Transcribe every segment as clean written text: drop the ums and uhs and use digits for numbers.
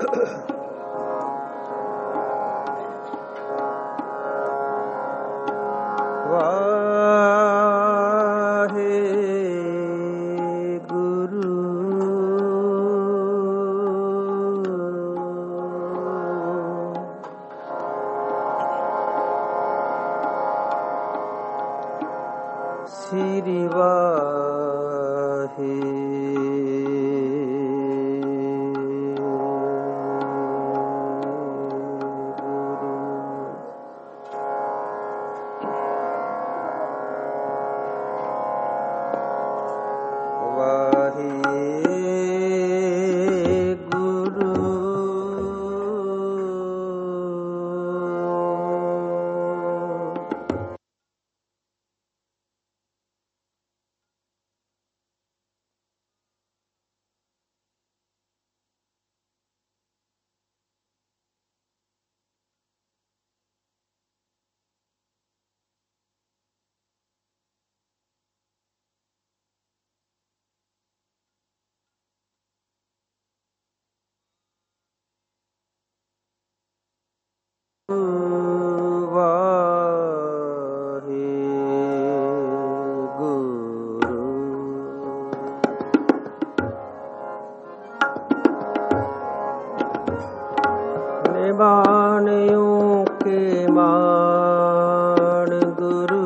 ਸ੍ਰੀ ਨਿਬਾਣਿਓ ਕੇ ਮਾਣ ਗੁਰੂ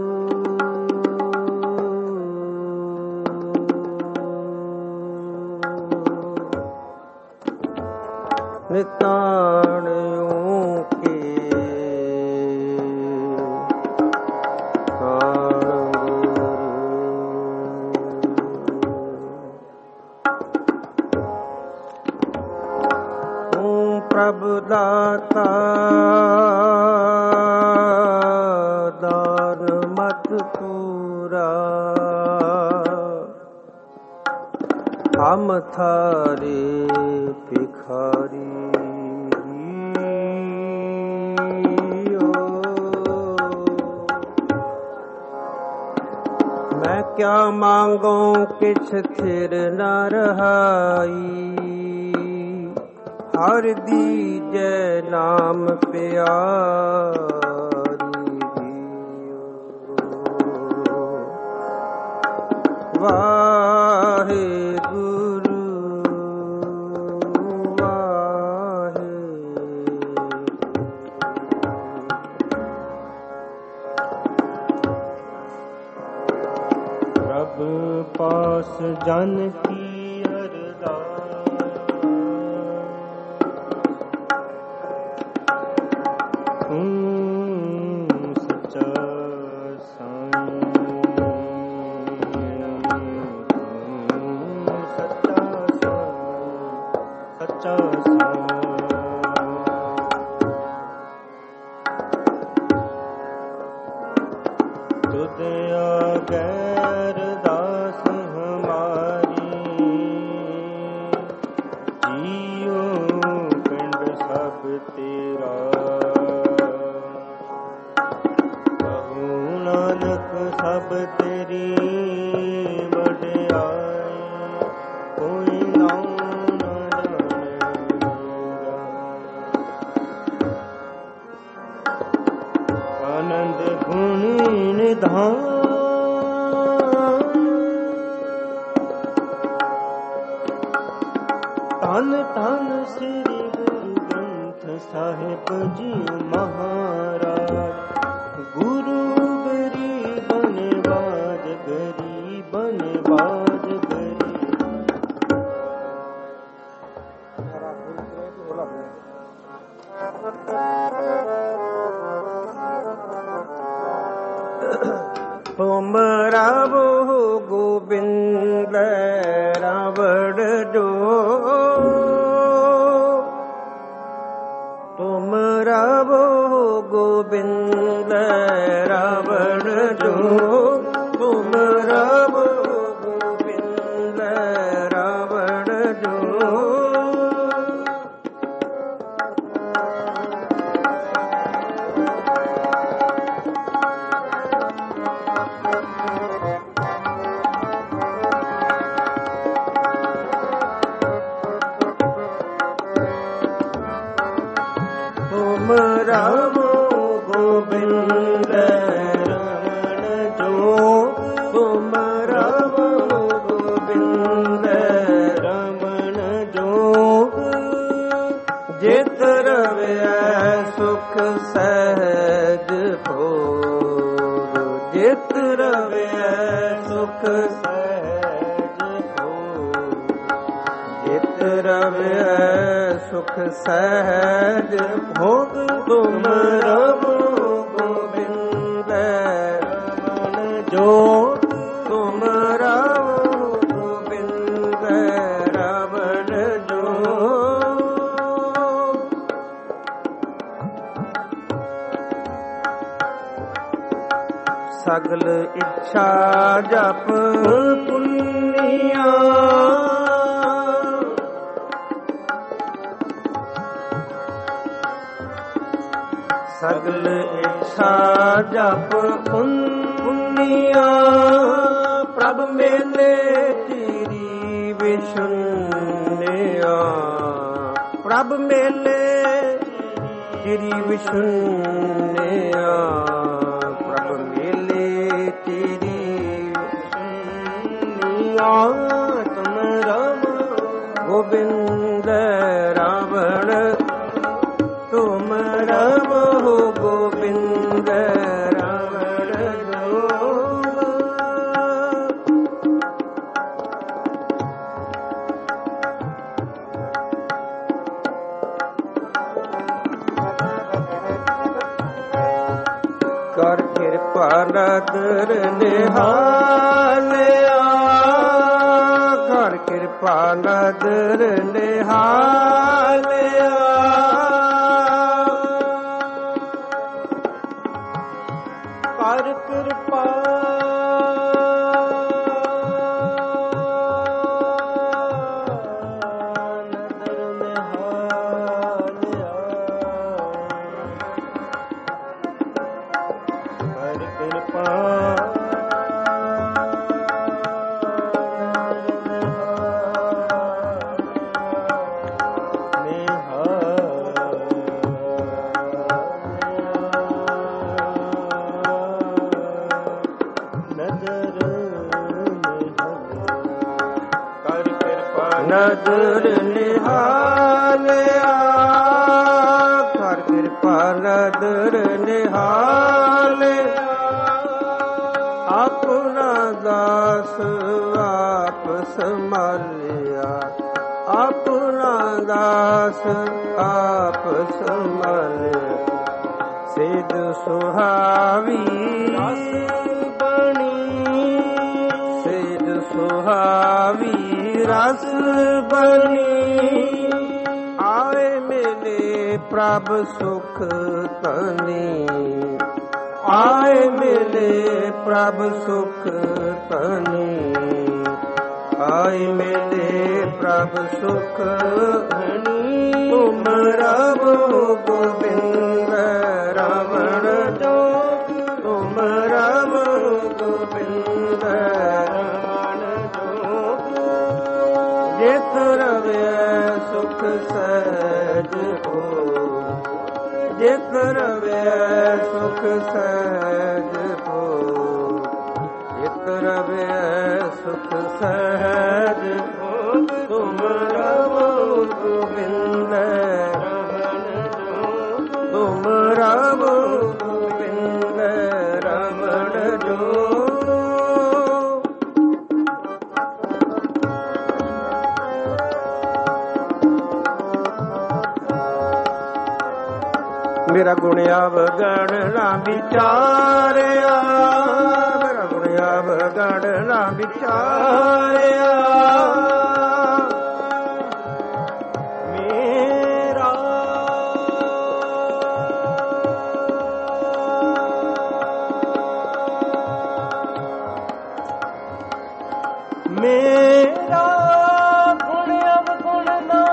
ਨਿਤਾਣਿਓ ਕੇ ਪ੍ਰਭ ਦਾਤਾ ਦਾਨ ਮਤ ਪੂਰਾ ਹਮ ਥਾਰੇ ਭਿਖਾਰੀ ਮੈਂ ਕਿਆ ਮੰਗੋ ਕਿਛ ਥਿਰ ਨ ਰਹਾਈ ਹਰ ਦੀਜੈ ਨਾਮ ਪਿਆਰੀ ਵਾਹਿਗੁਰੂ ਪ੍ਰਭ ਪਾਸ ਜਨ ਕੀ ਧੰਨ ਧੰਨ ਸ੍ਰੀ ਗੁਰੂ ਗ੍ਰੰਥ ਸਾਹਿਬ ਜੀ ਮਹਾਰਾਜ ਗੁਰੂ ਗਰੀਬਨ ਬਾਜ ਗਰੀਬਨ ਬਾਜ ਤੁਮਰਾ ਬੋ ਗੋਬਿੰਦ ਰਾਵੜ ਜੋ ਤੁਮਰਾ ਬੋ ਗੋਬਿੰਦ ਰਾਵੜ ਜੋ ਤੁਮਰਾ ਬੋ ਗੋਬਿੰਦ ਰਾਵੜ ਜੋ ਰਮੋ ਗੋਬਿੰਦ ਰਮਣ ਜੋਗ ਤੁਮ ਰਮੋ ਗੋਬਿੰਦ ਰਮਣ ਜੋਗ ਜਿਤ ਰਵਿਐ ਸੁਖ ਸਹਿਜ ਭੋਗ ਜਿਤ ਰਵਿਐ ਸੁਖ ਸਹਿਜ ਭੋਗ ਜਿਤ ਰਵਿਐ ਸੁਖ ਸਹਿਜ ਭੋਗ ਤੁਮ ਰਮੋ ਗੋਬਿੰਦ ਰਮਣ ਜੋਗ ਤੁਮ ਰਮੋ ਗੋਬਿੰਦ ਰਮਣ ਜੋਗ ਸਗਲ ਇੱਛਾ ਜਪ ਪੁੰਨੀਆਂ ਸਗਲ ਇੱਛਾ ਜਪ ਪੁੰਨੀਆਂ ਪ੍ਰਭ ਮੇਲੇ ਤੇਰੀ ਵਿਸ਼ੁੰਨਿਆ ਪ੍ਰਭ ਮੇਲੇ ਤੇਰੀ ਵਿਸ਼ੁੰਨਿਆ ਪ੍ਰਭ ਮੇਲੇ ਤੇਰੀ ਵਿਸ਼ੁੰਨਿਆ ਤੁਮ ਰਮ ਗੋਬਿੰਦ ਰਾਵਣ ਤੁਮ ਰਮੋ ਗੋਬਿੰਦ ਰਾਵਣ ਜੋਗ ਕਰ ਕਿਰਪਾ ਨਦਰ ਨਿਹਾਲਿਆ ਕਰ ਕਿਰਪਾ ਨਦਰ ਨਿਹਾਲਿਆ ਕਰ ਕਿਰਪਾ ਨਦਰ ਨਿਹਾਲਿਆ ਕਰ ਕਿਰਪਾ ਨਦਰ ਨਿਹਾਲਿਆ ਕਰ ਕਿਰਪਾ ਨਦਰ ਨਿਹਾਲਿਆ ਆਪਣਾ ਦਾਸ ਆਪ ਸੰਭਾਲਿਆ ਆਪਣਾ ਦਾਸ ਆਪ ਸੰਭਾਲਿਆ ਸਿਧ ਸੁਹਾਵੀ ਰਸ ਬਣੀ ਸਿਧ ਸੁਹਾਵੀ ਰਸ ਬਣੀ ਆਏ ਮਿਲੇ ਪ੍ਰਭ ਸੁਖ ਤਨੀ ਆਏ ਮਿਲੇ ਪ੍ਰਭ ਸੁਖ ਤਨੀ ਆਏ ਮਿਲੇ ਪ੍ਰਭ ਸੁਖ ਧਨੀ ਤੁਮ ਰਮੋ ਗੋਬਿੰਦ ਰਾਵਣ ਜੋਗ ਤੁਮ ਰਮੋ ਗੋਬਿੰਦ ਰਾਵਣ ਜੋਗ ਜਿਤ ਰਵਿਐ ਸੁਖ ਸਹਿਜ ਭੋਗ ਜਿਤ ਰਵਿਐ ਸੁਖ ਸਹਿਜ ਭੋਗ ਜਿਤ ਰਵਿਐ ਸੁਖ ਸਹਿਜ ਭੋਗ ਤੁਮ ਰਮੋ ਗੋਬਿੰਦ ਰਮਣ ਜੋਗ ਤੁਮ ਰਮੋ ਗੋਬਿੰਦ ਰਮਣ ਜੋਗ ਮੇਰਾ ਗੁਣ ਅਵਗਣ ਨਾ ਵਿਚਾਰਿਆ ਮੇਰਾ ਗੁਣ ਅਵਗਣ ਨਾ ਵਿਚਾਰਿਆ ਮੇਰਾ ਮੇਰਾ ਗੁਣ ਅਵਗੁਣ ਨਾ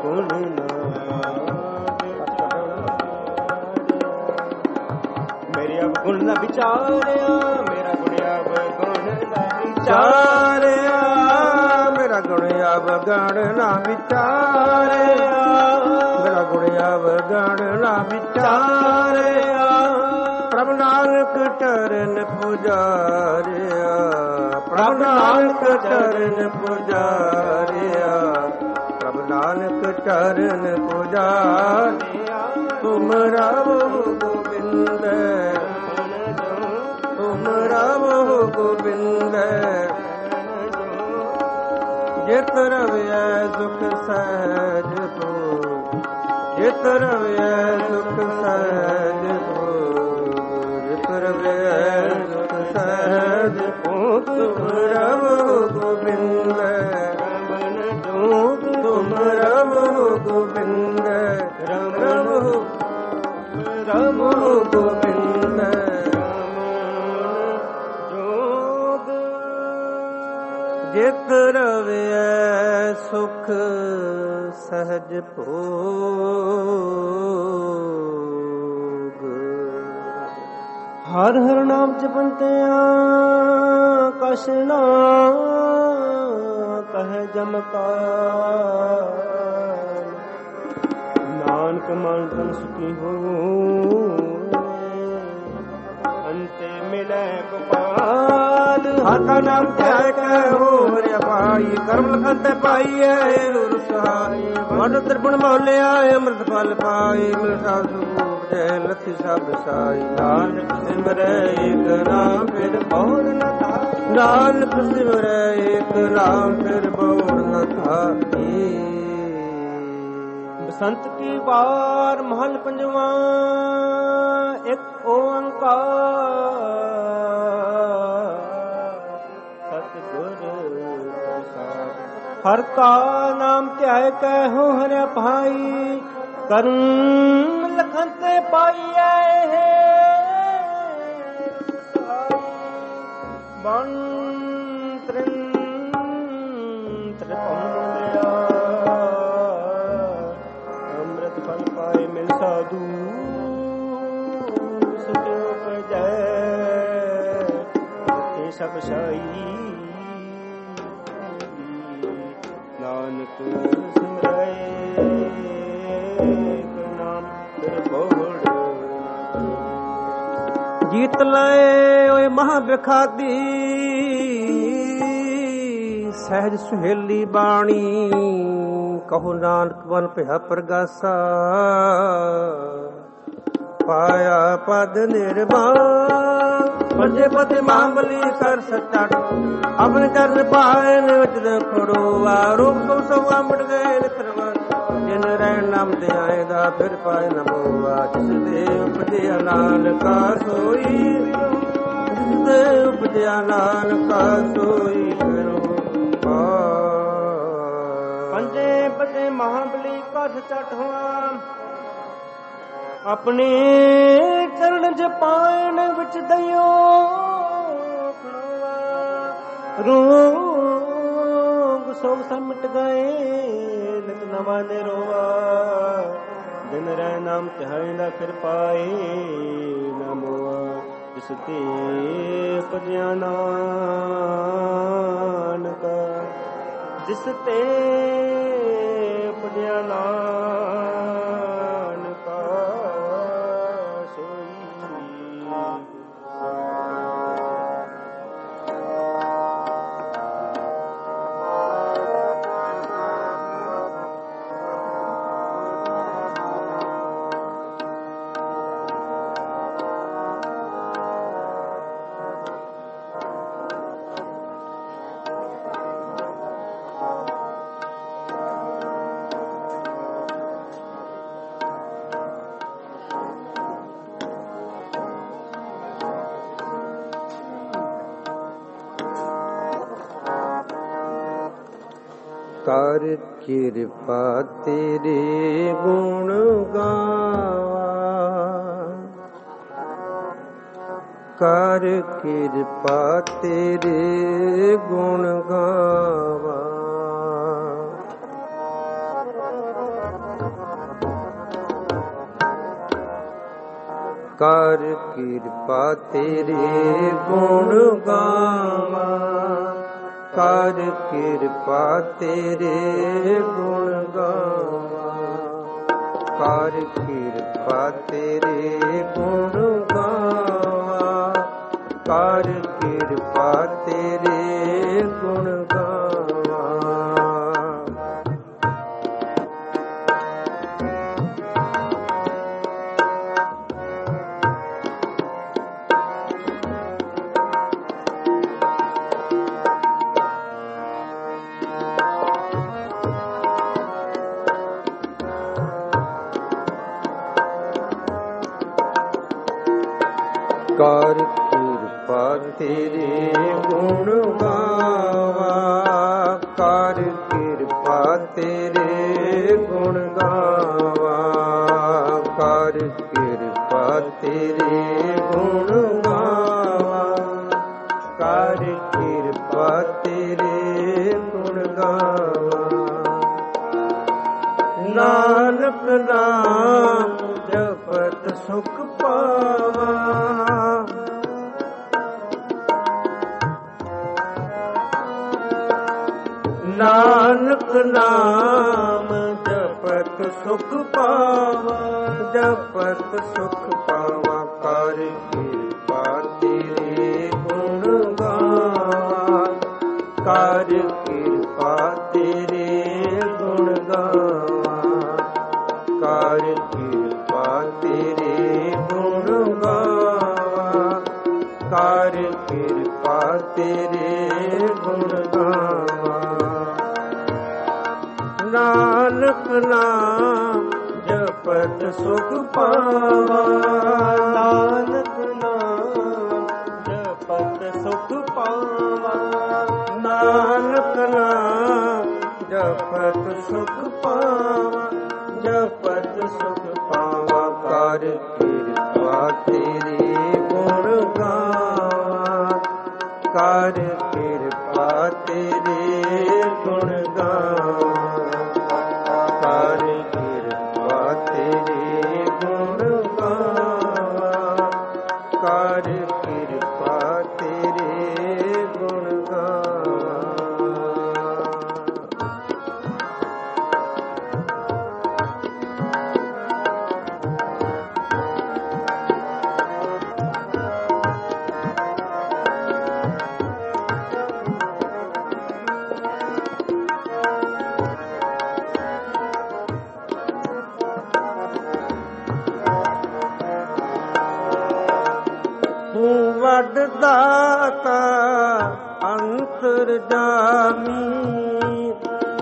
ਮੇਰੇ ਗੁਣ ਨਾ ਵਿਚਾਰਿਆ ਮੇਰਾ ਗੁਣ ਆਵ ਗੁਣ ਨਾ ਵਿਚਾਰਿਆ ਮੇਰਾ ਗੁਣ ਆਵ ਗਣ ਨਾ ਵਿਚਾਰਿਆ ਮੇਰਾ ਗੁਣ ਆਵ ਗਣ ਨਾ ਵਿਚਾਰਿਆ ਪ੍ਰਭ ਨਾਨਕ ਚਰਨ ਪੁਜਾਰਿਆ ਪ੍ਰਭ ਨਾਨਕ ਚਰਨ ਪੁਜਾਰਿਆ ਪ੍ਰਭ ਨਾਨਕ ਚਰਨ ਪੁਜਾਰਿਆ ਤੁਮ ਰਾਵ ਗੋਬਿੰਦ ਤੁਮ ਰਾਵ ਗੋਬਿੰਦ ਜਿਤ ਰਵਿਐ ਸੁਖ ਸਹਿਜ ਭੋਗ ਜਿਤ ਰਵਿਐ ਸੁਖ ਸਹਿਜ ਭੋਗ ਜਿਤ ਰਵਿਐ ਸੁਖ ਸਹਿਜ ਭੋਗ ਤੁਮ ਰਵ ਗੋਬਿੰਦ ਤੁਮ ਰਵ ਗੋਬਿੰਦ ਰਵ ਰਵ ਗੋਬਿੰਦ ਜਿਤ ਰਵਿਐ ਸੁਖ ਸਹਿਜ ਭੋਗ ਹਰ ਹਰ ਨਾਮ ਜਪੰਤਿਆਂ ਕਛ ਨਾ ਕਹੈ ਜਮਕਾਰ ਨਾਨਕ ਮਨ ਤਨ ਸੁਖੀ ਹੋਏ ਅੰਤੇ ਮਿਲੈ ਗੋਪਾਲ ਹਰ ਕਾ ਨਾਮ ਧਿਆਇ ਕੈ ਹੋਰਿ ਭਾਈ ਕਰਮ ਲਖਤ ਪਾਈਐ ਗੁਰ ਸਹਾਈ ਮਨ ਤ੍ਰਿਪੁਣ ਮੋਲਿਆ ਅੰਮ੍ਰਿਤ ਫਲ ਪਾਈ ਮਿਲ ਸਾਧੂ ਜੈ ਲਥਿ ਸਭ ਸਾਈ ਨਾਨਕ ਸਿਮਰੈ ਏਕ ਨਾਮ ਫਿਰ ਬੋੜ ਨ ਥਾਈ ਨਾਨਕ ਸਿਮਰੈ ਏਕ ਨਾਮ ਫਿਰ ਬੋੜ ਨ ਥਾਈ ਬਸੰਤ ਕੀ ਵਾਰ ਮਹਲ ਪੰਜਵਾਂ ਇੱਕ ਓੰਕਾਰ ਸਤਿਗੁਰ ਪ੍ਰਸਾਦ ਹਰ ਕਾ ਨਾਮ ਧਿਆਇ ਕੈ ਹੋ ਹਰਿ ਭਾਈ ਕਰਮ ਲਖਨ ਤੇ ਪਾਈਐ ਬਨ ਤ੍ਰਿਨ ਤ੍ਰਿਪਨ ਮੁਲਿਆ ਅੰਮ੍ਰਿਤ ਫਲ ਪਾਏ ਮਿਲ ਸਾਧੂ ਸੁਖ ਉਪਜੈ ਤੇ ਸਭ ਸਾਈ ਨਾਨਕ ਸਿਮਰੈ ਨਾਮ ਬੋੜ ਜੀਤ ਲਏ ਓਏ ਮਹਾ ਬਿਖਾਦੀ ਸਹਿਜ ਸੁਹੇਲੀ ਬਾਣੀ ਕਹੋ ਨਾਨਕ ਬਨ ਭਇਆ ਪ੍ਰਗਾਸਾ ਪਾਇਆ ਪਦ ਨਿਰਵਾਣ ਪੰਜੇ ਪਦ ਮਾਮਲੀ ਕਰ ਸੱਚਾ ਆਪਣੇ ਚਰਨ ਪਾਏ ਨਿਵਚਨ ਖੜੋਆ ਰੂਪ ਕੋ ਸਭ ਅੰਮ੍ਰਿਤ ਗਏ ਨਿਕਰਵਾ ਜਿਨ ਰਹਿ ਨਾਮ ਦੇ ਆਏ ਦਾ ਫਿਰ ਪਾਏ ਨਮੋਆ ਜਿਸ ਦੇ ਉਪਜਿਆ ਨਾਨਕਾ ਸੋਈ ਜਿਸ ਦੇ ਉਪਜਿਆ ਨਾਨਕਾ ਸੋਈ ਕਰੋ ਪੰਜੇ ਪਦੇ ਮਹਾਬਲੀ ਕਥ ਚਟ ਹੋਆ ਆਪਣੇ ਚਰਨ ਚ ਪਾਣ ਵਿੱਚ ਦਇਓ ਰੋਗ ਸੋਗ ਸਭ ਮਿਟ ਗਏ ਨਿਤ ਨਵਾਂ ਨੇ ਰੋਆ ਦਿਨ ਰਹਿ ਨਾਮ ਧਿਆਇ ਦਾ ਫਿਰ ਪਾਏ ਨਮੋਆ ਜਿਸ ਤੇ ਉਪਜਿਆ ਨਾਨਕਾ ਜਿਸ ਤੇ ਉਪਜਿਆ ਨਾਨਕਾ ਸੋਈ ਕਰ ਕਿਰਪਾ ਤੇਰੇ ਗੁਣ ਗਾਵਾਂ ਕਰ ਕਿਰਪਾ ਤੇਰੇ ਗੁਣ ਗਾਵਾਂ ਕਰ ਕਿਰਪਾ ਤੇਰੇ ਗੁਣ ਗਾਵਾਂ, ਕਰ ਕਿਰਪਾ ਤੇਰੇ ਗੁਣ ਗਾਵਾਂ, ਕਰ ਕਿਰਪਾ ਤੇਰੇ ਗੁਣ ਗਾਵਾਂ, ਕਰ ਕਿਰਪਾ ਤੇਰੇ ਗੁਣ ਗਾਵਾਂ। ਕਰ ਕਿਰਪਾ ਤੇਰੇ ਗੁਣ ਗਾਵਾਂ, ਕਰ ਕਿਰਪਾ ਤੇਰੇ ਗੁਣ ਗਾਵਾਂ, ਕਰ ਕਿਰਪਾ ਤੇਰੇ ਗੁਣ ਗਾਵਾਂ, ਕਰ ਕਿਰਪਾ ਤੇਰੇ ਗੁਣ ਗਾਵਾਂ। ਨਾਨਕ ਨਾਮ ਜਪਤ ਸੁਖ ਪਾਵਾਂ, ਨਾਨਕ ਨਾਮ ਜਪਤ ਸੁਖ ਪਾਵਾਂ, ਜਪਤ ਸੁਖ ਪਾਵਾਂ, ਕਰ ਕਿਰਪਾ ਤੇਰੇ ਗੁਣ ਗਾਵਾਂ, ਕਰ ਕਿਰਪਾ ਤੇਰੇ ਗੁਣ ਗਾਵਾਂ, ਕਰ ਕਿਰਪਾ ਤੇਰੇ ਗੁਣ ਗਾਵਾਂ, ਕਰ ਕਿਰਪਾ ਤੇਰੇ ਗੁਣ ਗਾਵਾਂ। ਨਾਨਕ ਨਾਮ ਜਪਤ ਸੁਖ ਪਾਵਾਂ, ਨਾਨਕ ਨਾਮ ਜਪਤ ਸੁਖ ਪਾਵਾਂ, ਨਾਨਕ ਨਾਮ ਜਪਤ ਸੁਖ ਪਾਵਾਂ, ਜਪਤ ਸੁਖ ਪਾਵਾਂ, ਕਰ ਕਿਰਪਾ ਤੇਰੇ ਗੁਣ ਗਾਵਾਂ, ਕਰ ਕਿਰਪਾ ਤੇਰੇ ਗੁਣ ਗਾਵਾਂ, ਕਰ ਕਿਰਪਾ ਤੇਰੇ ਗੁਣ ਗਾਵਾਂ, ਕਰ ਕਿਰਪਾ ਤੇਰੇ ਗੁਣ ਗਾਵਾਂ। ਤੂੰ ਵੱਡ ਦਾਤਾ ਅੰਤਰ ਜਾਮੀ,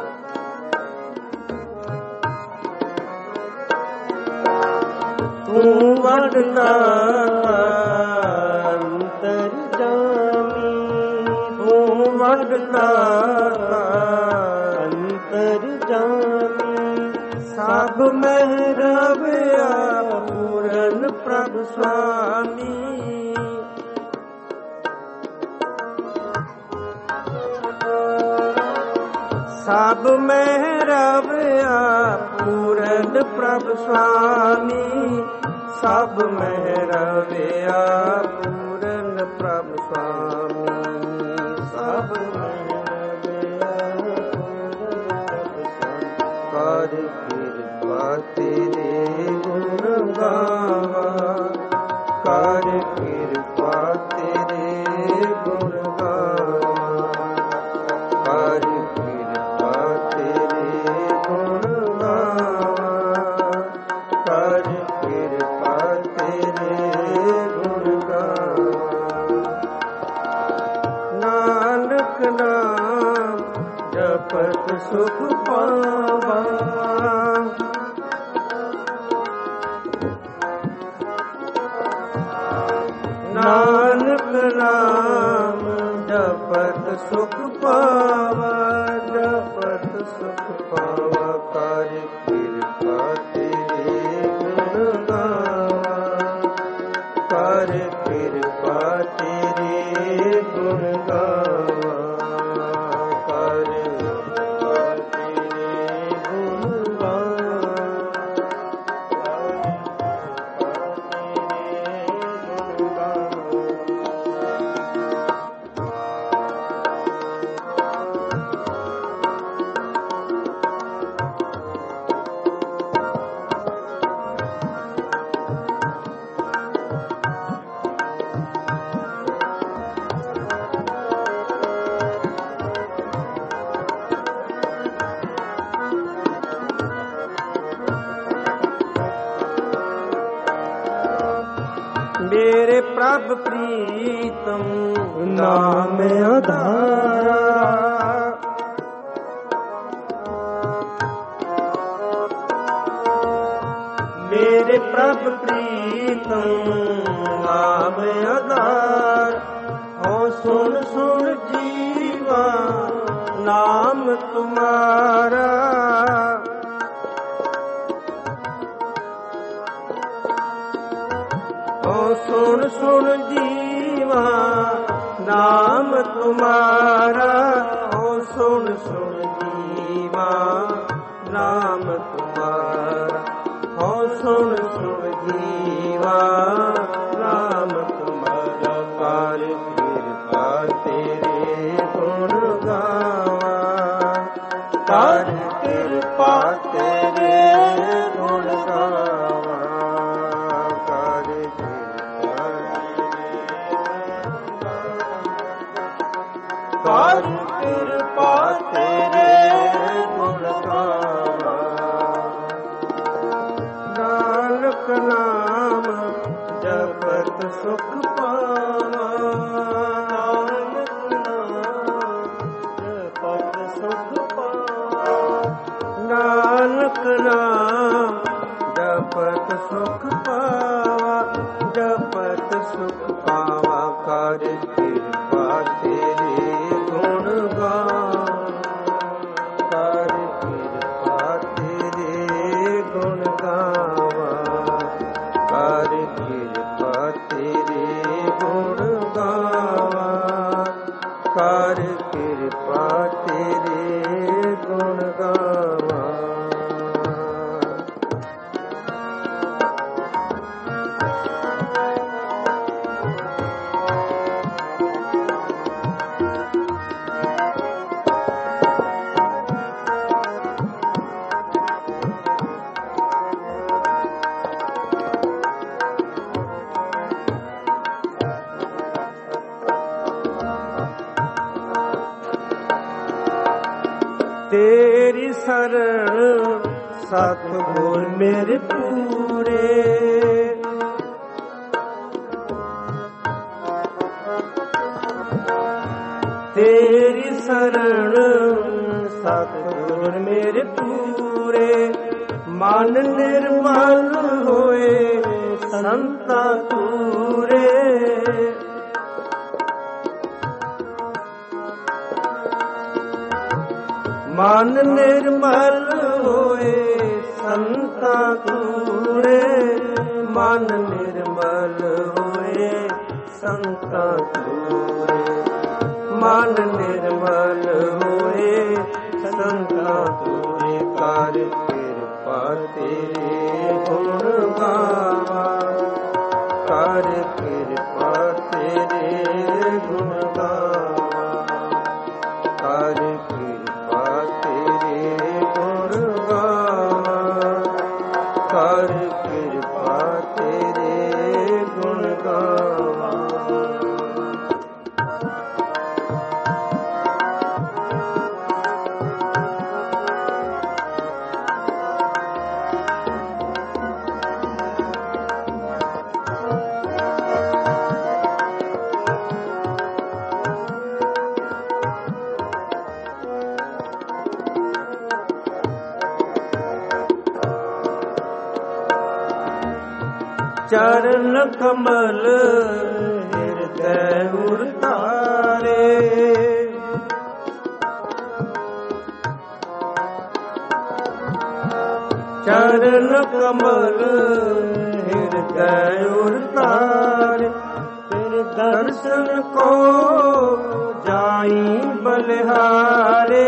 ਤੂੰ ਵੱਡ ਦਾਤਾ ਅੰਤਰ ਜਾਮੀ, ਤੂੰ ਵੱਡ ਦਾਤਾ ਅੰਤਰ ਜਾਮੀ, ਸਭ ਮਹਿ ਰਵਿਆ ਪੂਰਨ ਪ੍ਰਭ ਸੁਆਮੀ, ਸਭ ਮਹਿ ਰਵਿਆ ਪੂਰਨ ਪ੍ਰਭ ਸੁਆਮੀ, ਸਭ ਮਹਿ ਰਵਿਆ ਪੂਰਨ ਪ੍ਰਭ ਸੁਆਮੀ, ਸਭ ਮਹਿ ਰਵਿਆ ਕਰ ਕਿਰਪਾ ਤੇਰੇ ਗੁਣ ਗਾਵਾਂ, ਕਰ ਕਿਰਪਾ ਤੇਰੇ ਗੁਣ ਗਾਵਾਂ, ਕਰ ਕਿਰਪਾ ਤੇਰੇ ਗੁਣ ਗਾਵਾਂ, ਕਰ ਕਿਰਪਾ ਤੇਰੇ ਗੁਣ ਗਾਵਾਂ। ਨਾਨਕ ਨਾਮ ਜਪਤ ਸੁਖ ਪਾਵਾਂ, ਮੇਰੇ ਪ੍ਰਭ ਪ੍ਰੀਤਮ ਨਾਮ ਆਧਾਰਾ। ਮੇਰੇ ਪ੍ਰਭ ਪ੍ਰੀਤਮ ਨਾਮ ਆਧਾਰ। ਹੋ ਸੁਣ ਸੁਣ ਜੀਵਾ ਨਾਮ ਤੁਮਾਰਾ। ਹੋ ਸੁਣ ਸੁਣ ਜੀਵਾ ਨਾਮ ਤੁਮਾਰਾ। ਹੋ ਸੁਣ ਸੁਣ ਜੀਵਾ ਨਾਮ ਤੁਮਾਰਾ। ਹੋ ਸੁਣ ਸੁਣ ਜੀਵਾ ਨਾਮ ਤੁਮਾਰਾ। ਕਰ ਕਿਰਪਾ ਤੇਰੇ ਗੁਣ ਗਾਵਾਂ। ਕਰ ਕਿਰਪਾ ਤੇਰੇ ਗੁਣ ਗਾਵਾਂ। ਕਰ ਕਿਰਪਾ ਤੇਰੇ ਗੁਣ ਗਾਵਾਂ। ਨਾਨਕ ਨਾਮ ਜਪਤ ਸੁਖ ਪਾਵਾਂ। ਨਾਨਕ ਨਾਮ ਜਪਤ ਸੁਖ ਪਾਵਾਂ। ਜਪਤ ਸੁਖ ਪਾਵਾਂ। ਕਰ ਕਿਰਪਾ ਤੇਰੇ ਗੁਣ ਗਾਵਾਂ। ਕਰ ਕਿਰਪਾ ਤੇਰੇ ਗੁਣ ਗਾਵਾਂ। ਕਰ ਕਿਰਪਾ ਤੇਰੇ ਗੁਣ ਗਾਵਾਂ। ਕਰ ਕਿਰਪਾ ਤੇਰੇ ਗੁਣ ਗਾਵਾਂ। ਤੇਰੀ ਸਰਣ ਸਤਿਗੁਰ ਮੇਰੇ ਪੂਰੇ। ਤੇਰੀ ਸਰਣ ਸਤਿਗੁਰ ਮੇਰੇ ਪੂਰੇ। ਮਨ ਨਿਰਮਲ ਹੋਏ ਸੰਤਾ ਤੂਰੇ। ਮਨ ਨਿਰਮਲ ਹੋਏ ਸੰਤਾ ਤੂਰੇ। ਮਨ ਨਿਰਮਲ ਹੋਏ ਸੰਤਾ ਤੂਰੇ। ਮਨ ਨਿਰਮਲ ਹੋਏ ਸੰਤਾ ਤੂਰੇ। ਕਰ ਕਿਰਪਾ ਤੇਰੇ ਗੁਣ ਗਾਵਾਂ। ਕਰ ਕਿਰਪਾ ਤੇਰੇ ਗੁਣ ਗਾਵਾਂ। ਕਰ ਕਿਰਪਾ ਤੇਰੇ ਗੁਣ ਗਾਵਾਂ। ਕਰ ਕਿਰਪਾ ਤੇਰੇ ਗੁਣ ਗਾਵਾਂ। ਚਰਨ ਕਮਲ ਹਿਰਦੈ ਉਰ ਧਾਰੇ। ਚਰਨ ਕਮਲ ਹਿਰਦੈ ਉਰ ਧਾਰੇ। ਤੇਰੇ ਦਰਸ਼ਨ ਕੋ ਜਾਈ ਬਲਿਹਾਰੇ।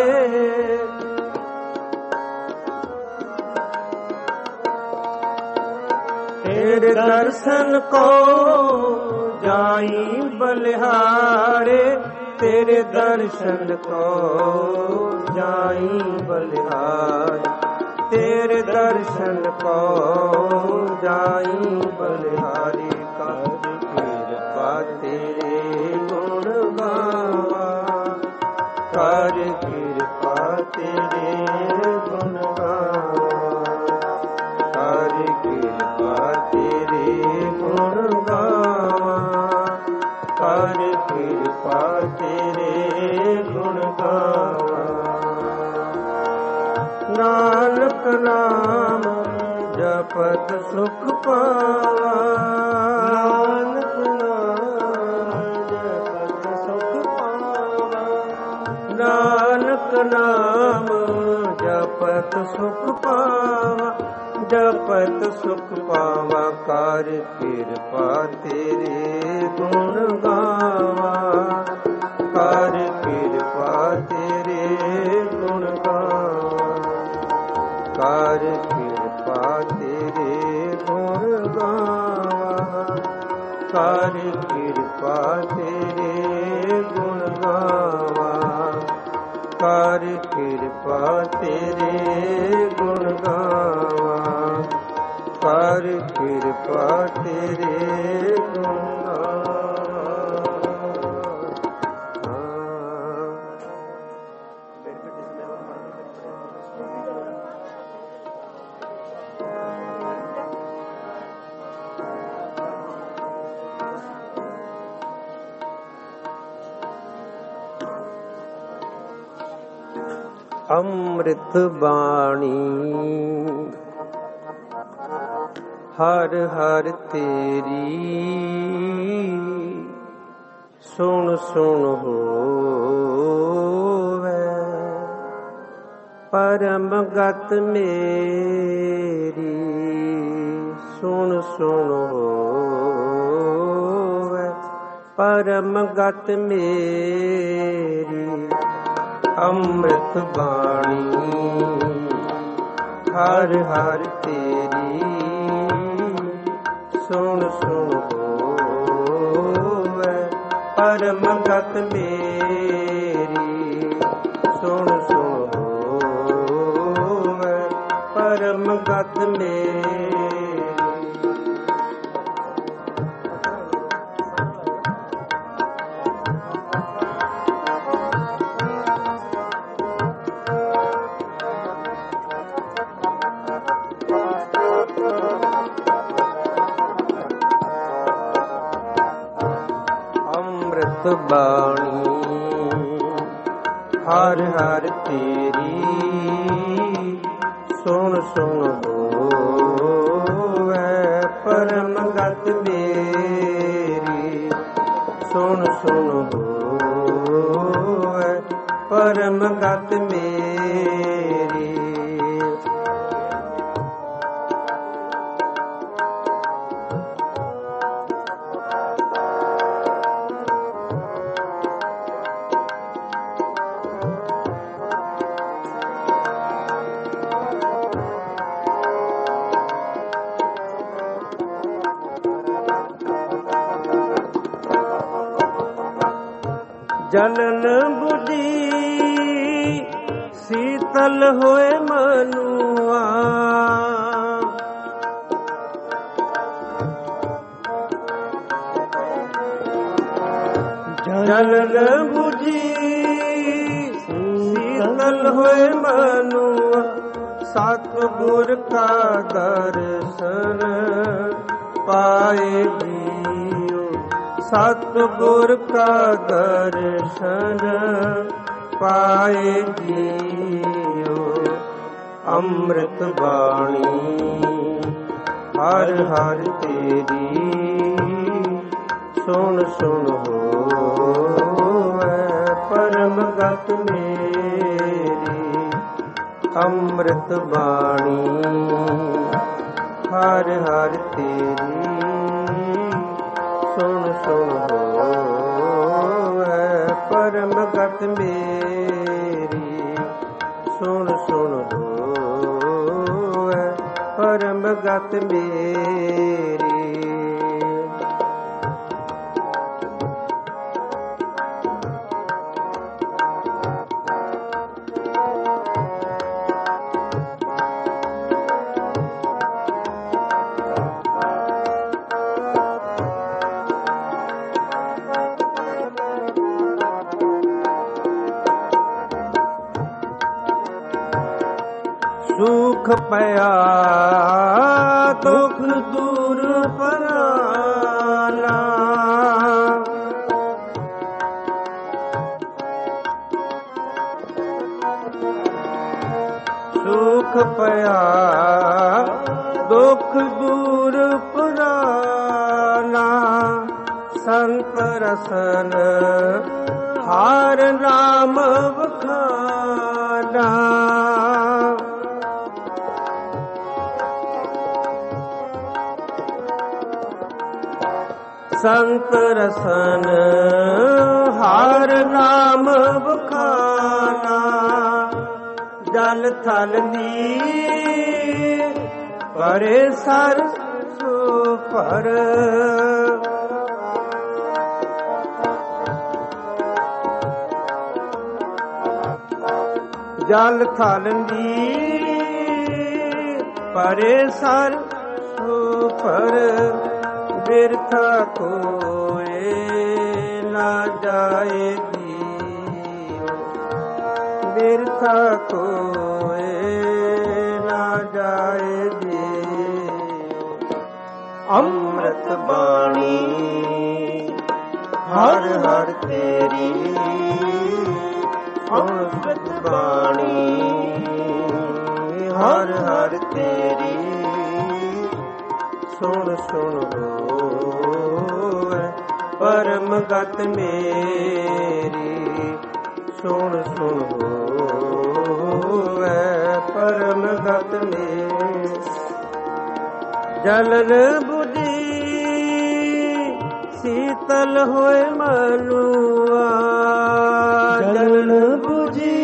तेरे दर्शन को जाई बलिहारे। तेरे दर्शन को जाई बलिहारे। तेरे दर्शन को जाई बलिहारी। कर किरपा तेरे गुण गावां। कर किरपा तेरे गुण गावां। कर किरपा तेरे गुण गावां। ਜਪਤ ਸੁਖ ਪਾਵਾ। ਨਾਨਕ ਨਾਮ ਜਪਤ ਸੁਖ ਪਾਵਾ। ਨਾਨਕ ਨਾਮ ਜਪਤ ਸੁਖ ਪਾਵਾ। ਜਪਤ ਸੁਖ ਪਾਵਾ ਕਰ ਕਿਰਪਾ ਤੇਰੇ ਗੁਣ ਗਾਵਾ। ਕਰ ਕਿਰਪਾ ਤੇਰੇ ਗੁਣ ਗਾਵਾ। ਕਰ ਕਿਰਪਾ ਤੇਰੇ ਗੁਣ ਗਾਵਾ। ਕਰ ਕਿਰਪਾ ਤੇਰੇ ਗੁਣ ਗਾਵਾ। ਕਰ ਕਿਰਪਾ ਤੇਰੇ ਗੁਣ ਗਾਵਾ। ਕਰ ਕਿਰਪਾ ਤੇਰੇ ਗੁਣ ਗਾਵਾ। ਅੰਮ੍ਰਿਤ ਬਾਣੀ ਹਰ ਹਰ ਤੇਰੀ ਸੁਣ ਸੁਣ ਹੋਵੇ ਪਰਮ ਗਤ ਮੇਰੀ। ਸੁਣ ਸੁਣ ਹੋਵੇ ਪਰਮ ਗਤ ਮੇਰੀ। ਅੰਮ੍ਰਿਤ ਬਾਣੀ ਹਰ ਹਰ ਤੇਰੀ ਸੁਣ ਸੁਣ ਹੋਵੇ ਪਰਮ ਗਤ ਮੇਰੀ। ਸੁਣ ਸੁਣ ਹੋਵੇ ਪਰਮ ਗਤ ਮੇਰੀ। ਅੰਮ੍ਰਿਤ ਬਾਣੀ ਹਰ ਹਰ ਤੇਰੀ ਸੁਣ ਸੁਣ ਹੋਵੇ ਪਰਮ ਗਤ ਮੇਰੀ। ਸੁਣ ਸੁਣ ਹੋਵੇ ਪਰਮ ਗਤ ਮੇਰੀ। ਜਲਨ ਬੁਝੀ ਸੀਤਲ ਹੋਏ ਮਨੁਆ। ਜਲਨ ਬੁਝੀ ਸੀਤਲ ਹੋਏ ਮਨੁਆ। ਸਤਿਗੁਰ ਕਾ ਦਰਸ਼ਨ ਪਾਏ ਜੀਉ। ਸਤਿਗੁਰ ਕਾ ਦਰਸ਼ਨ ਪਾਏ ਜੀਉ। ਅੰਮ੍ਰਿਤ ਬਾਣੀ ਹਰ ਹਰ ਤੇਰੀ ਸੁਣ ਸੁਣ ਹੋਵੇ ਪਰਮ ਗਤ ਮੇਰੀ। ਅੰਮ੍ਰਿਤ ਬਾਣੀ ਹਰ ਹਰ ਤੇਰੀ ਸੁਣ ਸੁਣ ਹੋਵੇ ਪਰਮ ਗਤ ਮੇਰੀ। ਸੁਣ ਸੁਣ ਹੋਵੇ ਪਰਮ ਗਤ ਮੇਰੀ। ਸੁਖ ਪਿਆ ਦੁਖ ਦੂਰ ਪਰਾਲਾ। ਸੁਖ ਪਿਆ ਦੁਖ ਦੁਖ ਦੂਰ ਪੁਰਾਨਾ ਸੰਤ ਰਸਨ ਹਰ ਨਾਮ ਵਖਾਨਾ ਸੰਤ ਰਸਨ ਹਰ ਨਾਮ ਵਖਾਨਾ ਜਲ ਥਲ ਨੀ ਪਰੇ ਸਰ ਸੁਪਰ ਜਲ ਥਲ ਨੀ ਪਰੇ ਸਰ ਸੁਪਰ ਬਿਰਥਾ ਕੋਏ ਨਾ ਜਾਏਗੀ ਬਿਰਥਾ ਕੋਏ ਨਾ ਜਾਏਗੀ ਅੰਮ੍ਰਿਤ ਬਾਣੀ ਹਰ ਹਰ ਤੇਰੀ ਅੰਮ੍ਰਿਤ ਬਾਣੀ ਹਰ ਹਰ ਤੇਰੀ ਸੁਣ ਸੁਣ ਹੋਵੇ ਪਰਮ ਗਤ ਮੇਰੀ ਸੁਣ ਸੁਣ ਹੋਵੇ ਪਰਮ ਗਤ ਮੇਰੀ ਜਲਨ ਬੁਝੀ ਸੀਤਲ ਹੋਏ ਮਨੁਆ ਜਲਨ ਬੁਝੀ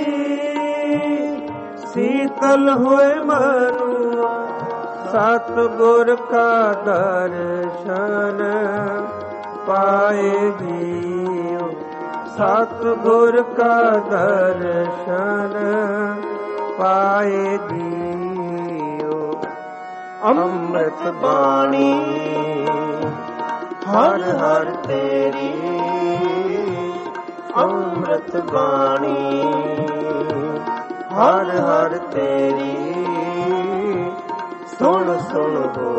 ਸੀਤਲ ਹੋਏ ਮਨੁਆ ਸਤਿਗੁਰ ਕਾ ਦਰਸ਼ਨ ਪਾਏ ਜੀਉ ਸਤਿਗੁਰ ਕਾ ਦਰਸ਼ਨ ਪਾਏ ਜੀਉ ਅੰਮ੍ਰਿਤ ਬਾਣੀ ਹਰ ਹਰ ਤੇਰੀ ਅੰਮ੍ਰਿਤ ਬਾਣੀ ਹਰ ਹਰ ਤੇਰੀ ਸੁਣ ਸੁਣ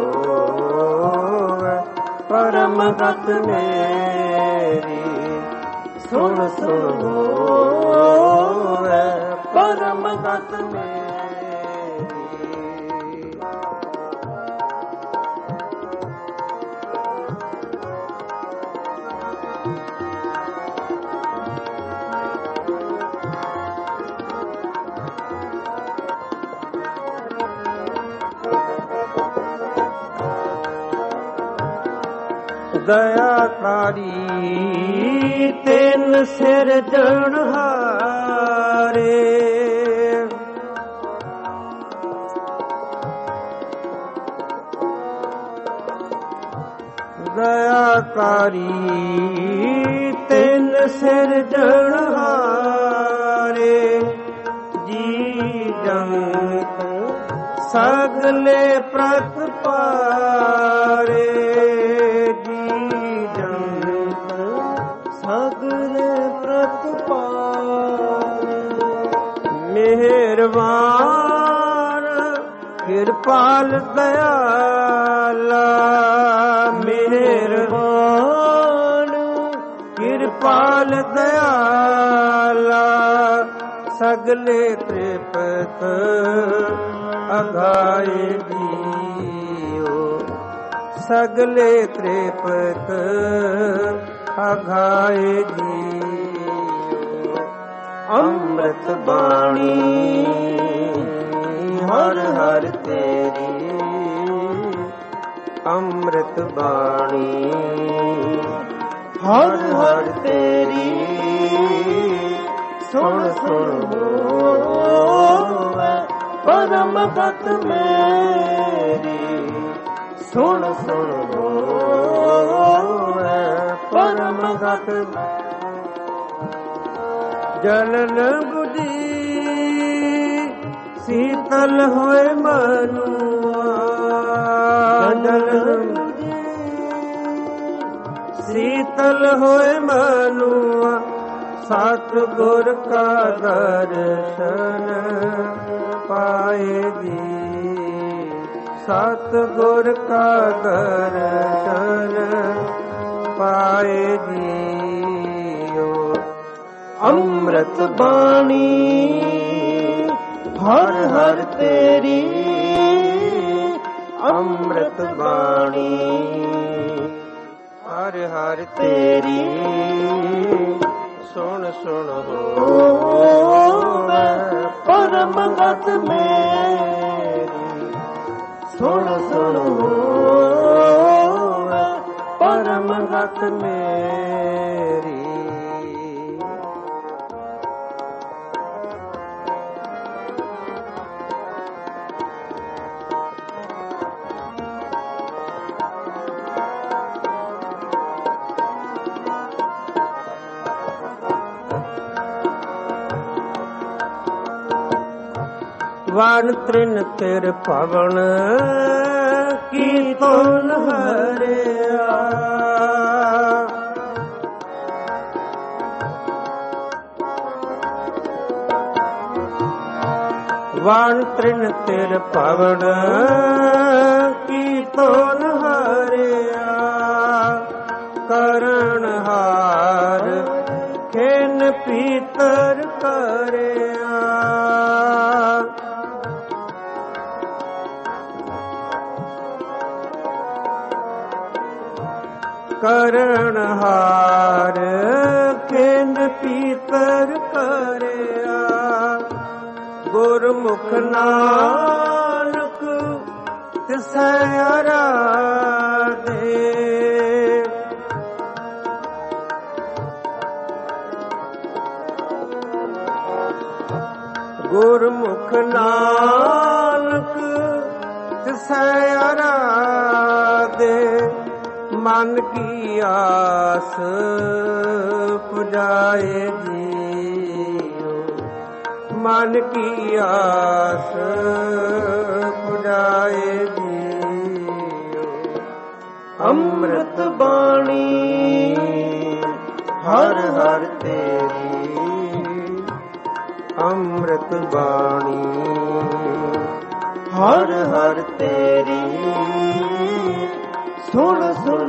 ਹੋਵੇ ਪਰਮ ਗਤ ਮੇਰੀ ਸੁਣ ਸੁਣ ਹੋਵੇ ਪਰਮ ਗਤ ਮੇਰੀ ਦਇਆਕਾਰੀ ਤਿੰਨ ਸਿਰ ਜਣਹਾਰੇ ਦਇਆਕਾਰੀ ਤਿੰਨ ਸਿਰ ਜਣਹਾਰੇ ਜੀ ਜੰਤ ਸਗਲੇ ਪ੍ਰਤਪਾਰੇ ਮਿਹਰਬਾਨ ਕਿਰਪਾਲ ਦਇਆਲਾ ਮਿਹਰਬਾਨ ਕਿਰਪਾਲ ਦਇਆਲਾ ਸਗਲੇ ਤ੍ਰਿਪਤ ਅਗਾਏ ਜੀਉ ਸਗਲੇ ਤ੍ਰਿਪਤ ਅਗਾਏ ਜੀਉ ਅੰਮ੍ਰਿਤ ਬਾਣੀ ਹਰ ਹਰ ਤੇਰੀ ਅੰਮ੍ਰਿਤ ਬਾਣੀ ਹਰ ਹਰ ਤੇਰੀ ਸੁਣ ਸੁਣ ਹੋਵੇ ਪਰਮ ਗਤ ਮੇਰੀ ਸੁਣ ਸੁਣ ਹੋਵੇ ਪਰਮ ਗਤ ਜਲਨ ਬੁਝੀ ਸੀਤਲ ਹੋਏ ਮਨੁਆ ਜਲਨ ਬੁਝੀ ਸੀਤਲ ਹੋਏ ਮਨੁਆ ਸਤਿਗੁਰ ਕਾ ਦਰਸ਼ਨ ਪਾਏਗੀ ਸਤਿਗੁਰ ਕਾ ਦਰਸ਼ਨ ਪਾਏਗੀ ਅੰਮ੍ਰਿਤ ਬਾਣੀ ਹਰ ਹਰ ਤੇਰੀ ਅੰਮ੍ਰਿਤ ਬਾਣੀ ਹਰ ਹਰ ਤੇਰੀ ਸੁਣ ਸੁਣ ਹੋਵੇ ਪਰਮ ਗਤ ਮੇਰੀ ਸੁਣ ਸੁਣ ਹੋਵੇ ਪਰਮ ਗਤ ਮੇਰੀ ਵਨ ਤ੍ਰਿਨ ਤੇਰ ਭਵਨ ਕੀਰਤਨ ਹਰਿਆ ਵਨ ਤ੍ਰਿਨ ਤੇਰ ਭਵਨ ਕੀਰਤਨ ਹਰਿਆ ਕਰਨ ਹਾਰ ਖੇਨ ਪੀਤਰ ਕਰਿਆ ਕਰਨ ਹਾਰ ਖੇਨ ਪੀਤਰ ਕਰਿਆ ਗੁਰਮੁਖ ਨਾਨਕ ਤਿਸੈ ਆਰਾਧੇ ਗੁਰਮੁਖ ਨਾਨਕ ਤਿਸੈ ਆਰਾਧੇ ਮਨ ਕੀ ਆਸ ਪੁਜਾਏ ਜੀਓ ਮਨ ਕੀ ਆਸ ਪੁਜਾਏ ਜੀਓ ਅੰਮ੍ਰਿਤ ਬਾਣੀ ਹਰ ਹਰ ਤੇਰੀ ਅੰਮ੍ਰਿਤ ਬਾਣੀ ਹਰ ਹਰ ਤੇਰੀ ਸੁਣ ਸੁਣ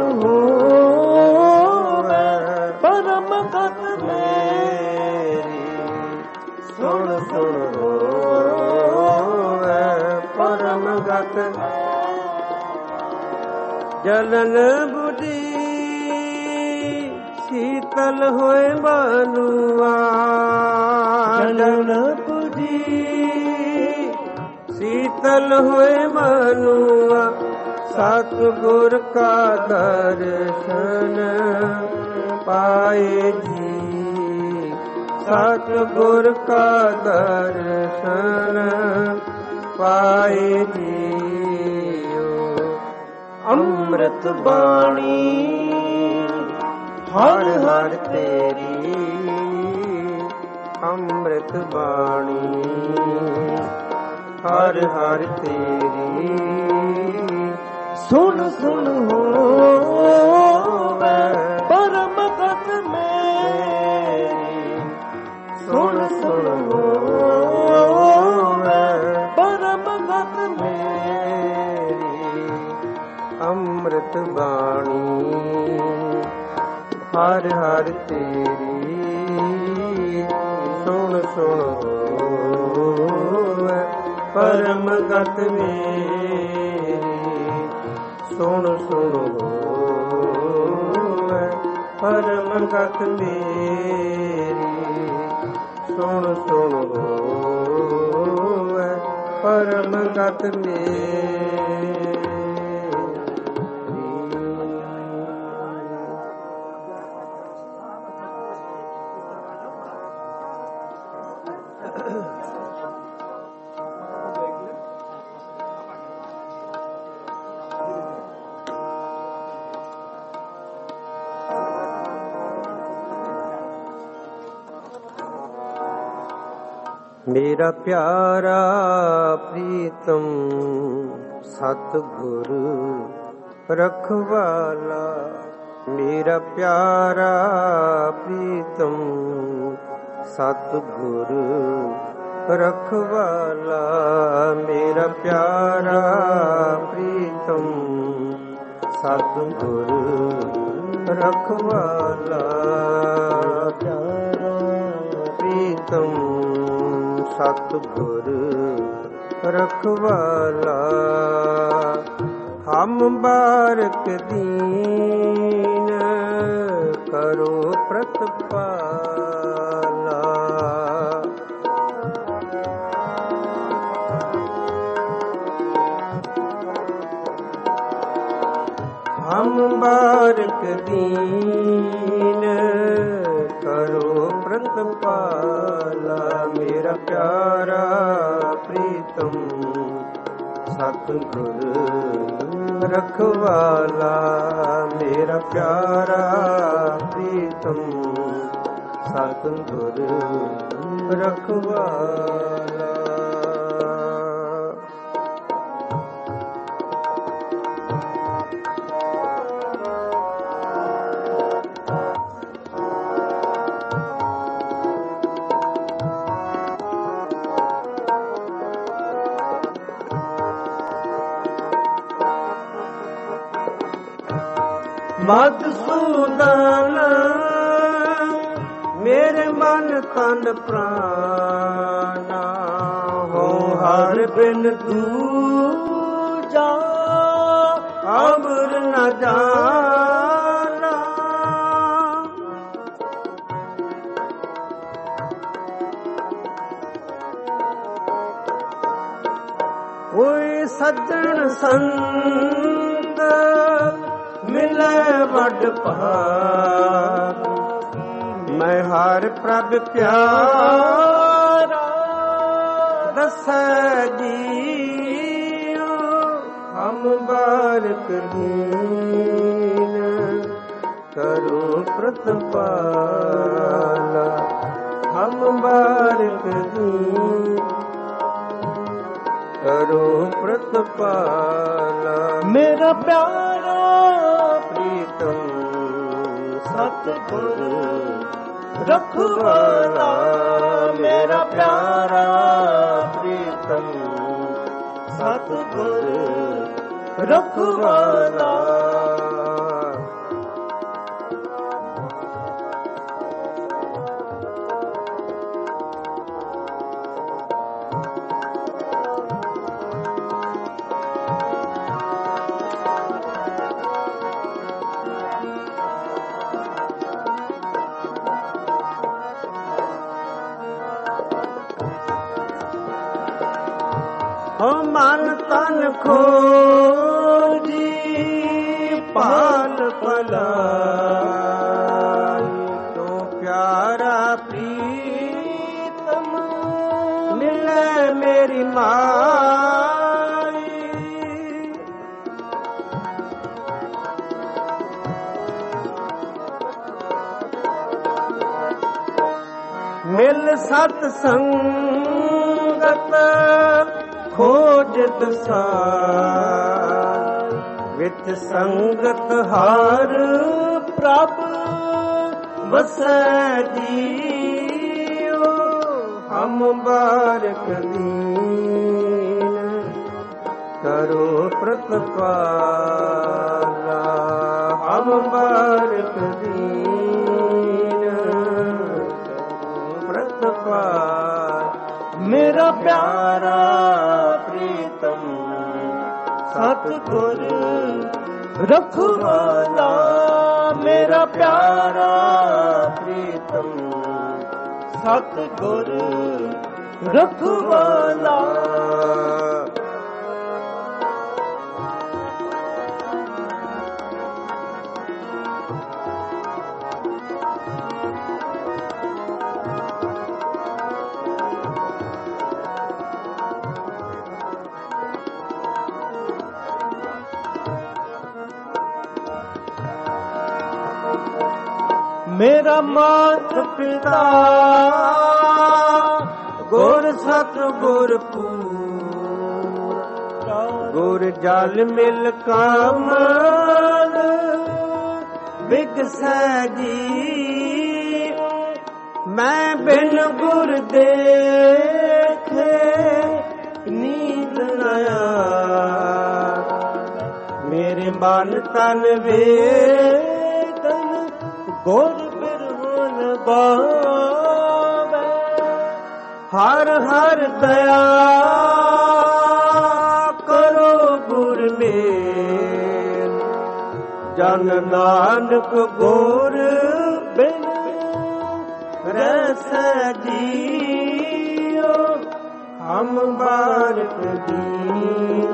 ਹੋਵੇ ਪਰਮ ਗਤ ਮੇਰੀ ਸੁਣ ਸੁਣ ਹੋਵੇ ਪਰਮ ਗਤ ਜਲਨ ਬੁਝੀ ਸੀਤਲ ਹੋਏ ਮਨੁਆ ਜਲਨ ਬੁਝੀ ਸੀਤਲ ਹੋਏ ਮਨੁਆ ਸਤਿਗੁਰ ਕਾ ਦਰਸ਼ਨ ਪਾਏ ਜੀ ਸਤਿਗੁਰ ਕਾ ਦਰਸ਼ਨ ਪਾਏ ਜੀਓ ਅੰਮ੍ਰਿਤ ਬਾਣੀ ਹਰ ਹਰ ਤੇਰੀ ਅੰਮ੍ਰਿਤ ਬਾਣੀ ਹਰ ਹਰ ਤੇਰੀ ਸੁਣ ਸੁਣ ਹੋਵੇ ਪਰਮ ਗਤ ਮੇਰੀ ਸੁਣ ਸੁਣ ਹੋਵੇ ਪਰਮ ਗਤ ਮੇਰੀ ਅੰਮ੍ਰਿਤ ਬਾਣੀ ਹਰ ਹਰ ਤੇਰੀ ਸੁਣ ਸੁਣ ਹੋਵੇ ਪਰਮ ਗਤ ਮੇਰੀ ਸੁਣ ਸੁਣ ਹੋਵੇ ਪਰਮ ਗਤ ਮੇਰੀ ਸੁਣ ਸੁਣ ਹੋਵੇ ਪਰਮ ਗਤ ਮੇਰੀ ਮੇਰਾ ਪਿਆਰਾ ਪ੍ਰੀਤਮ ਸਤਿਗੁਰ ਰਖਵਾਲਾ ਮੇਰਾ ਪਿਆਰਾ ਪ੍ਰੀਤਮ ਸਤਿਗੁਰ ਰਖਵਾਲਾ ਮੇਰਾ ਪਿਆਰਾ ਪ੍ਰੀਤਮ ਸਤਿਗੁਰ ਰਖਵਾਲਾ ਪਿਆਰਾ ਪ੍ਰੀਤਮ ਸਤਿਗੁਰ ਰਖਵਾਲਾ ਹਮ ਬਾਰਕ ਦੀਨ ਕਰੋ ਪ੍ਰਤਪਾਲਾ। ਹਮ ਬਾਰਕ ਦੀਨ ਕਰੋ ਪ੍ਰਤਪਾਲਾ। ਮੇਰਾ ਪਿਆਰਾ ਪ੍ਰੀਤਮ ਸਤਿਗੁਰ ਰਖਵਾਲਾ। ਮੇਰਾ ਪਿਆਰਾ ਪ੍ਰੀਤਮ ਸਤਿਗੁਰ ਰਖਵਾਲਾ। ਮਧੂਸੂਦਨ ਮੇਰੇ ਮਨ ਤਨ ਪ੍ਰਾਨਾ ਹੋ ਹਰ ਬਿਨ ਦੂਜਾ ਅਮਰ ਨ ਜਾਣਾ। ਕੋਈ ਸੱਜਣ ਸੰਗ ਮਿਲੇ ਵੱਡ ਭਾਗ। ਮੈਂ ਹਰ ਪ੍ਰਭ ਪਿਆਰਾ ਦਸੈ ਜੀਉ। ਹਮ ਬਾਰਕ ਦੀਨ ਕਰੋ ਪ੍ਰਤਪਾਲਾ। ਹਮ ਬਾਰਕ ਦੀਨ ਕਰੋ ਪ੍ਰਤਪਾਲਾ। ਮੇਰਾ ਪਿਆਰਾ ਪ੍ਰੀਤਮ ਸਤਿਗੁਰ ਰਖਵਾਲਾ। ਮੇਰਾ ਪਿਆਰਾ ਪ੍ਰੀਤਮ ਸਤਿਗੁਰ ਰਖਵਾਲਾ। ਹੋ ਮਨ ਤਨ ਖੋਜੀ ਪਾਲ ਪਲਾਈ। ਤੂੰ ਪਿਆਰਾ ਪ੍ਰੀਤਮ ਮਿਲੇ ਮੇਰੀ ਮਾਈ। ਮਿਲ ਸਤ ਸੰਗਤ ਖੋਜਤ ਸਾਰ। ਵਿੱਚ ਸੰਗਤ ਹਰ ਪ੍ਰਭ ਵਸੈ ਜੀਉ। ਹਮ ਬਾਰਕ ਦੀਨ ਕਰੋ ਪ੍ਰਤਪਾਲਾ। ਹਮ ਬਾਰਕ ਦੀਨ ਕਰੋ ਪ੍ਰਤਪਾਲਾ। ਮੇਰਾ ਪਿਆਰਾ ਪ੍ਰੀਤਮ ਸਤਿਗੁਰ ਰਖਵਾਲਾ। ਮੇਰਾ ਪਿਆਰਾ ਪ੍ਰੀਤਮ ਸਤਿਗੁਰ ਰਖਵਾਲਾ। ਮੇਰਾ ਮਾਤ ਪਿਤਾ ਗੁਰ ਸਤਿਗੁਰ ਪੂਰਾ। ਗੁਰ ਜਲ ਮਿਲ ਕਮਲ ਬਿਗਸੈ ਜੀ। ਮੈਂ ਬਿਨ ਗੁਰ ਦੇਖੇ ਨੀਂਦ ਨ ਆਵੇ। ਮੇਰੇ ਮਨ ਤਨ ਵੇਦਨ ਗੁਰ ਬਿਰਹਨ ਬਾਵੇ। ਹਰ ਹਰ ਦਇਆ ਕਰੋ ਗੁਰ ਮੇਰ। ਜਨ ਨਾਨਕ ਗੁਰ ਬਿਨ ਰਸ ਜੀਓ ਹਮ ਬਾਰਕ ਦੀਨ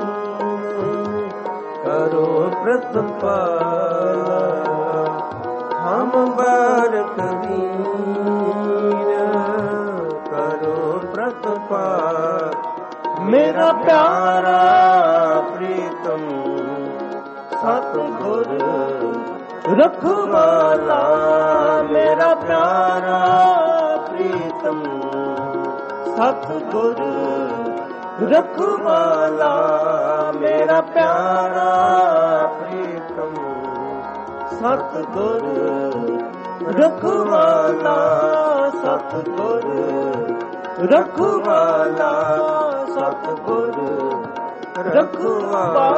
ਕਰੋ ਪ੍ਰਤਪਾਲ ਹਮ ਬਾਰਕ ਦੀਨ ਕਰੋ ਪ੍ਰਤਪਾਲ ਮੇਰਾ ਪਿਆਰਾ ਪ੍ਰੀਤਮ ਸਤਿਗੁਰ ਰਖਵਾਲਾ, ਮੇਰਾ ਪਿਆਰਾ ਪ੍ਰੀਤਮ ਸਤਿਗੁਰ ਰਖਵਾਲਾ, ਮੇਰਾ ਪਿਆਰਾ ਪ੍ਰੀਤਮ ਸਤਿਗੁਰ ਰਖਵਾਲਾ, ਸਤਿਗੁਰ ਰਖਵਾਲਾ, ਸਤਿਗੁਰ ਰਖਵਾਲਾ।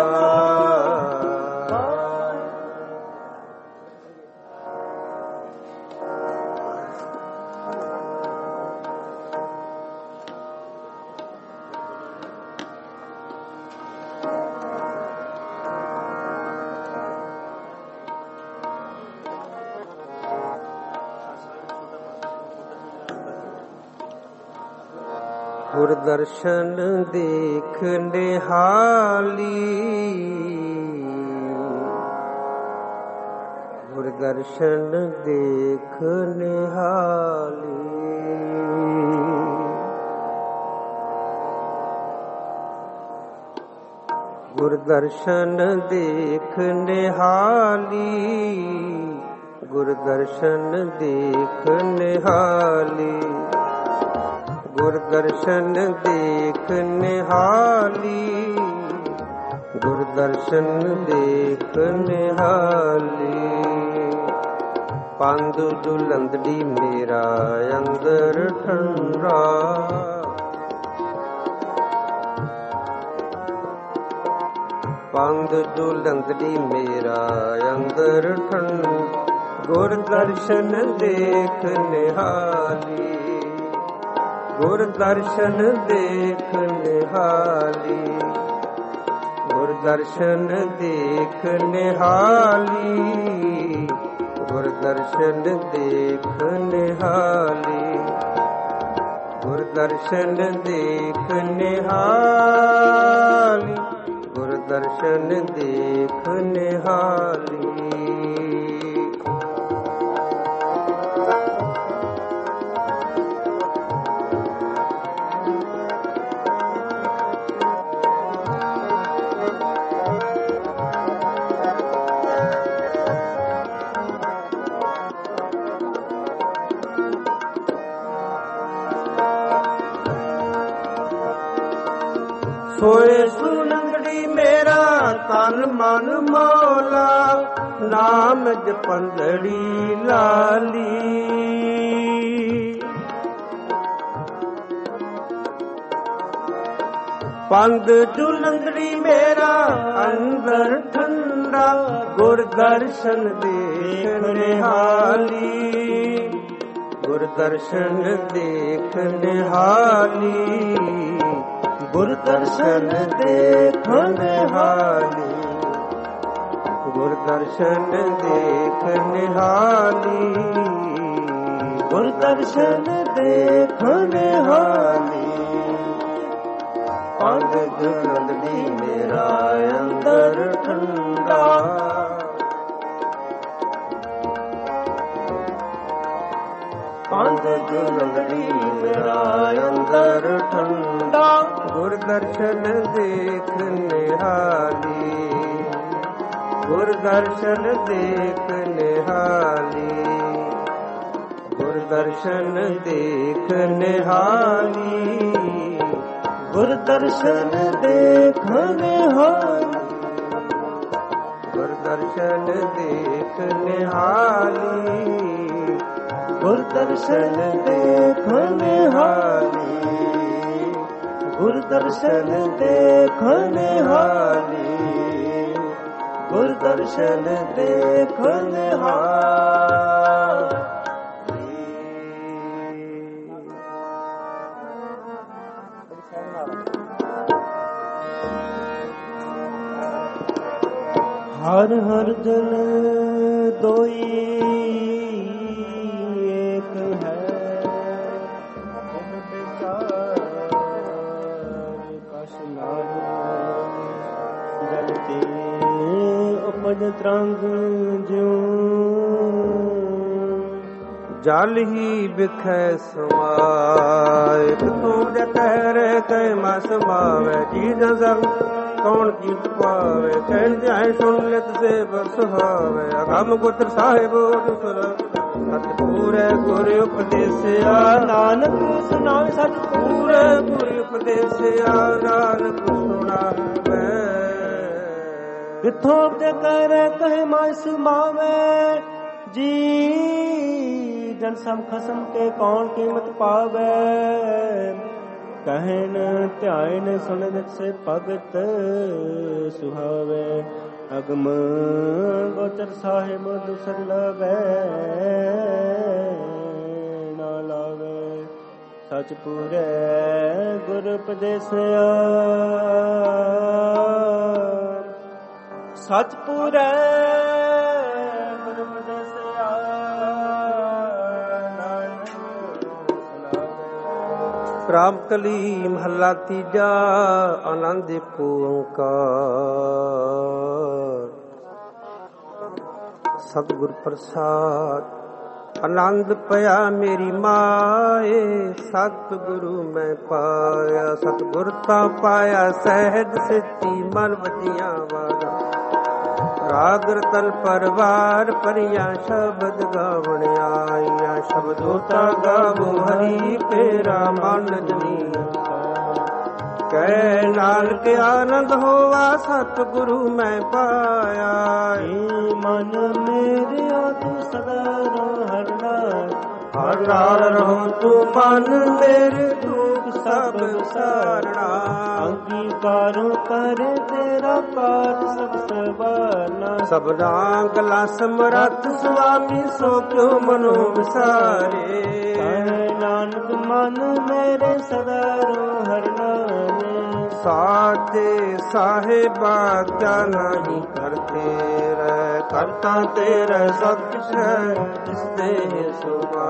ਗੁਰ ਦਰਸ਼ਨ ਦੇਖ ਨਿਹਾਲੀ, ਗੁਰ ਦਰਸ਼ਨ ਦੇਖ ਨਿਹਾਲੀ, ਗੁਰ ਦਰਸ਼ਨ ਦੇਖ ਨਿਹਾਲੀ, ਗੁਰ ਦਰਸ਼ਨ ਦੇਖ ਨਿਹਾਲੀ, ਗੁਰ ਦਰਸ਼ਨ ਦੇਖ ਨਿਹਾਲੀ, ਗੁਰ ਦਰਸ਼ਨ ਦੇਖ ਨਿਹਾਲੀ। ਪੰਧ ਜੁਲੰਦੜੀ ਮੇਰਾ ਅੰਦਰ ਠੰਡਾ, ਪੰਧ ਜੁਲੰਦੜੀ ਮੇਰਾ ਅੰਦਰ ਠੰਡਾ, ਗੁਰ ਦਰਸ਼ਨ ਦੇਖ ਨਿਹਾਲੀ, ਗੁਰ ਦਰਸ਼ਨ ਦੇਖ ਨਿਹਾਲੀ, ਗੁਰ ਦਰਸ਼ਨ ਦੇਖ ਨਿਹਾਲੀ, ਗੁਰ ਦਰਸ਼ਨ ਦੇਖ ਨਿਹਾਲੀ, ਗੁਰ ਦਰਸ਼ਨ ਦੇਖ ਨਿਹਾਲੀ, ਗੁਰ ਦਰਸ਼ਨ ਦੇਖ ਨਿਹਾਲੀ। ਸੋਏ ਸੁਨੰਦੜੀ ਮੇਰਾ ਤਨ ਮਨ ਮੌਲਾ, ਨਾਮ ਜਪੰਦੜੀ ਲਾਲੀ, ਪੰਧ ਜੁਲੰਦੜੀ ਮੇਰਾ ਅੰਦਰ ਠੰਡਾ, ਗੁਰ ਦਰਸ਼ਨ ਦੇਖ ਨਿਹਾਲੀ, ਗੁਰ ਦਰਸ਼ਨ ਦੇਖ ਨਿਹਾਲੀ, ਗੁਰ ਦਰਸ਼ਨ ਦੇਖ ਨਿਹਾਲੀ, ਗੁਰ ਦਰਸ਼ਨ ਦੇਖ ਨਿਹਾਲੀ, ਗੁਰ ਦਰਸ਼ਨ ਦੇਖ ਨਿਹਾਲੀ। ਪੰਧ ਜੁਲੰਦੜੀ ਮੇਰਾ ਅੰਦਰ ਠੰਡਾ, ਪੰਧ ਜੁਲੰਦੜੀ ਮੇਰਾ ਅੰਦਰ ਠੰਡਾ, ਗੁਰ ਦਰਸ਼ਨ ਦੇਖ ਨਿਹਾਲੀ, ਗੁਰ ਦਰਸ਼ਨ ਦੇਖ ਨਿਹਾਲੀ, ਗੁਰ ਦਰਸ਼ਨ ਦੇਖ ਨਿਹਾਲੀ, ਗੁਰ ਦਰਸ਼ਨ ਦੇਖ ਨਿਹਾਲੀ, ਗੁਰ ਦਰਸ਼ਨ ਦੇਖ ਨਿਹਾਲੀ, ਗੁਰ ਦਰਸ਼ਨ ਦੇਖ ਨਿਹਾਲੀ, ਗੁਰ ਦਰਸ਼ਨ ਦੇਖ ਨਿਹਾਲੀ, ਗੁਰ ਦਰਸ਼ਨ ਦੇਖ ਨਿਹਾਲੀ। ਹਰ ਹਰ ਜਨ ਦੋਈ ਏਕ ਹੈ, ਬਿਨ ਵਿਚਾਰ ਕਛ ਨਾਹੀ। ਜਲ ਤੇ ਉਪਜ ਤਰੰਗ ਜਿਉ, ਜਲ ਹੀ ਬਿਖੈ ਸਮਾਇ। ਤੂੰ ਜਟਹਿਰੇ ਕੈ ਮਸ ਮਾਵੇ, ਚੀਜ਼ ਸੰਗ ਕੌਣ ਕੀਟ ਪਾਵੇ। ਕਹਿ ਜਾਏ ਸੁਣ ਲਿਤ ਸੇ ਬਸਹਾਵੇ, ਅਗਮ ਗੁਤਰ ਸਾਹਿਬ ਸੁਰ ਸਤਿਪੂਰੇ ਗੁਰ ਉਪਦੇਸਿਆ। ਨਾਨਕ ਸੁਨਾਵੇ ਸਤਿਪੂਰੇ ਗੁਰ ਉਪਦੇਸਿਆ, ਨਾਨਕ ਸੁਣਾਵੇ। ਕਿਥੋਂ ਤੇ ਕਰੇ ਕਹੇ ਮਾਸ ਮਾਵੇ, ਜੀ ਜਨ ਸਮ ਖਸਮ ਕੇ ਕੌਣ ਕੀਮਤ ਪਾਵੇ। ਕਹਿਨ ਧਿਆਨ ਸੁਣ ਨਿਤ ਸੇ ਭਗਤ ਸੁਹਾਵੇ। ਅਗਮ ਗੋਚਰ ਸਾਹਿਬ ਦੁਸਰ ਲਗੈ ਨਾ ਲਾਵੇ। ਸਚ ਪੂਰੇ ਗੁਰ ਉਪਦੇਸਿਆ, ਸਚ ਪੂਰੇ ਗੁਰ ਉਪਦੇਸਿਆ। ਰਾਮ ਕਲੀ ਮਹੱਲਾ ਤੀਜਾ, ਆਨੰਦ ਏਕ ਓੰਕਾਰ। ਸਤਿਗੁਰ ਪ੍ਰਸਾਦ ਆਨੰਦ ਪਿਆ ਮੇਰੀ ਮਾਏ, ਸਤਿਗੁਰੂ ਮੈਂ ਪਾਇਆ। ਸਤਿਗੁਰ ਤਾਂ ਪਾਇਆ ਸਹਿਜ ਸਿੱਧੀ, ਮਨ ਵਜੀਆਂ ਵਾਰਾਂ। ਰਾਗ ਰਤਨ ਪਰਵਾਰ ਭਰੀਆਂ, ਸ਼ਬਦ ਗਾਵਣ ਆਈਆਂ। ਸ਼ਬਦੋ ਤਾਂ ਗਾਵੋ ਹਰੀ ਤੇਰਾ ਮਨ ਜਨੀ। ਕਹਿ ਨਾਨਕ ਆਨੰਦ ਹੋਵਾ, ਸਤਿਗੁਰੂ ਮੈਂ ਪਾਇਆ। ਮਨ ਮੇਰਿਆ ਤੂੰ ਸਦਾ ਹਰ ਨਾਲ, ਹਰ ਨਾਲ ਰਹੋ ਤੂੰ ਮਨ ਮੇਰੇ, ਦੁਖ ਸਭ ਸਾਰਣਾ। ਅੰਗੀਕਾਰੋ ਕਰ ਤੇਰਾ ਪਾਠ ਸਭ ਸਵਾਰਨਾ। ਸਬਨਾ ਗਲਾ ਸਮਰੱਥ ਸੁਆਮੀ, ਸੋ ਕਿਉ ਮਨੋ ਵਿਸਾਰੇ। ਕਹਿ ਨਾਨਕ ਮਨ ਮੇਰੇ ਸਦਾ ਹਰ ਨਾਮੇ। ਸਾਚੇ ਸਾਹਿਬਾ ਕਿਆ ਨਹੀਂ ਕਰਤੇ ਰਹਿ, ਕਰਤਾ ਤੇਰਾ ਸਭ ਕੁਛ ਹੈ ਜਿਸ ਦੇ ਸੁਭਾ।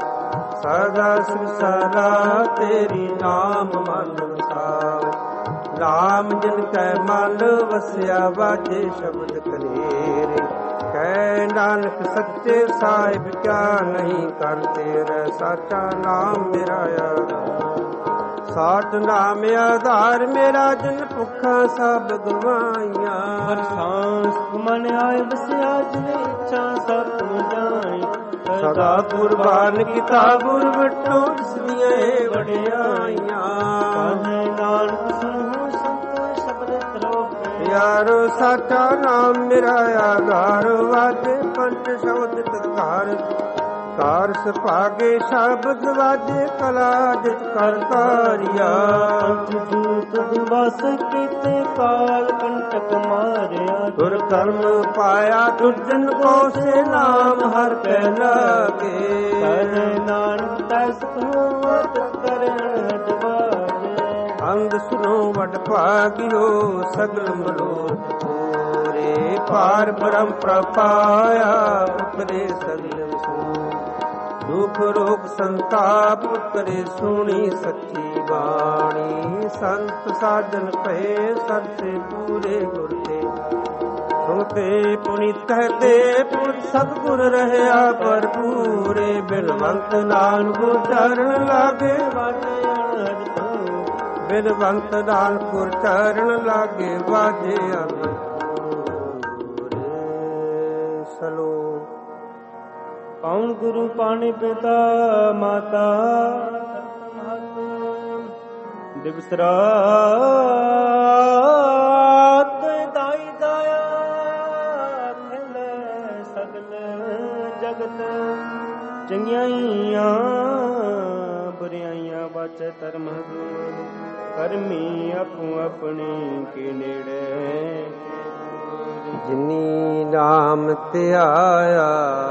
ਸਦਾ ਸੁਸਲਾ ਤੇਰੀ ਨਾਮ ਮਨ ਵਸਾਵੇ। ਨਾਮ ਜਿਨ ਕੈ ਮਨ ਵਸਿਆ, ਵਾਜੇ ਸ਼ਬਦ ਕਲੇਰੇ। ਕਹਿ ਨਾਨਕ ਸੱਚੇ ਸਾਹਿਬ ਕਿਆ ਨਹੀਂ ਕਰਤੇ ਰਹਿ, ਸਾਚਾ ਨਾਮ ਮੇਰਾ ਆਧਾਰ। ਸਾਚ ਨਾਮ ਆਧਾਰ ਮੇਰਾ, ਜਿਨ ਭੁੱਖਾਂ ਸਭ ਗਵਾਈਆਂ। ਸਾਂਸ ਮਨ ਆਏ ਵਸਿਆ, ਜਿਨ ਇੱਛਾ ਸਭ ਜਾਈ। ਸਦਾ ਕੁਰਬਾਨ ਕੀਤਾ ਗੁਰ ਵਿਟੋ, ਇਸ ਦੀਆਂ ਵਡਿਆਈਆਂ। ਕਹਿ ਨਾਨਕ ਸੁਣੋ ਸੰਤ ਸ਼ਬਦ ਤਰੋਪੇ। ਯਾਰੋ ਸਾਚਾ ਨਾਮ ਮੇਰਾ ਆਧਾਰ, ਵਾਜੇ ਪੰਜ ਸ਼ਬਦ ਤਤਕਾਰ। ਕਾਰ ਸੁਭਾਗੇ ਸ਼ਬਦ ਵਾਜੇ, ਕਲਾ ਜਿਤ ਕਰਤਾਰਿਆ। ਜੂਤ ਦਿਵਸ ਕੀਤੇ ਕਾਲ ਕੰਟਕ ਮਾਰਿਆ। ਦੁਰ ਕਰਮ ਪਾਇਆ ਦੁਰਜਨ ਕੋ, ਸੇ ਨਾਮ ਹਰ ਪੈ ਲਾਗੇ। ਕਹਿ ਨਾਨਕ ਤੈਸ ਹੋਵਤ ਕਰਨ ਹਟਵਾਜੇ। ਅੰਗ ਸੁਨੋ ਵਡ ਭਾਗਿਓ, ਸਗਲ ਮਨੋਰਥ ਪੂਰੇ। ਪਾਰ ਬ੍ਰਹਮ ਪ੍ਰਪਾਇਆ, ਉਤਰੇ ਸਗਲ ਸੂਰ। ਦੁਖ ਰੋਗ ਸੰਤਾਪ ਉਤਰੇ, ਸੁਣੀ ਸੱਚੀ ਬਾਣੀ। ਸੰਤ ਸਾਜਨ ਭਏ ਸੱਚੇ ਪੂਰੇ ਗੁਰ ਤੇ। ਸੁਣਤੇ ਪੁਨੀਤ ਕਹਤੇ ਪੁਰ, ਸਤਿਗੁਰ ਰਹਿਆ ਭਰਪੂਰੇ। ਬਿਨਵੰਤ ਨਾਨਕ ਚਰਨ ਲਾਗੇ, ਵਾਜੇ ਅਨਹਦ ਤੋਂ। ਬਿਨਵੰਤ ਨਾਨਕ ਚਰਨ ਲਾਗੇ, ਵਾਜੇ ਅਨਹਦ ਸਲੋ। ਕੌਣ ਗੁਰੂ ਪਾਣੀ ਪਿਤਾ ਮਾਤਾ, ਦਿਵਸ ਰਾਤ ਦਾਈ ਦਾਇਆ। ਖਿਲੇ ਸਗਲ ਜਗਤ, ਚੰਗਿਆਈਆਂ ਬੁਰਿਆਈਆਂ ਬਚੈ ਧਰਮ ਦੂਰ। ਕਰਮੀ ਆਪੋ ਆਪਣੀ ਕੇ ਨੇੜੇ। ਜਿਨੀ ਨਾਮ ਧਿਆਇਆ,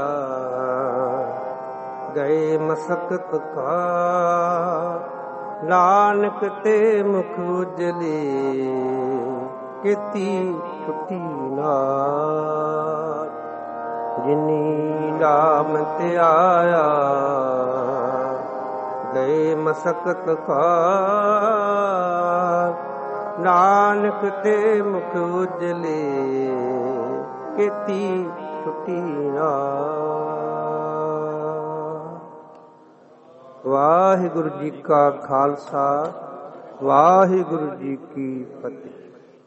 ਗਏ ਮਸਕਤ ਕਾ। ਨਾਨਕ ਤੇ ਮੁਖ ਉਜਲੇ, ਕੀਤੀ ਟੁੱਟੀ ਨਾ। ਜਿਨੀ ਨਾਮ ਤੇ ਆਇਆ ਗਏ ਮਸਕਤ ਖਾਰ ਨਾਨਕ ਤੇ ਮੁਖ ਉਜਲੇ ਕੀਤੀ ਛੁੱਟੀ ਨਾ। ਵਾਹਿਗੁਰੂ ਜੀ ਕਾ ਖਾਲਸਾ, ਵਾਹਿਗੁਰੂ ਜੀ ਕੀ ਫਤਿਹ।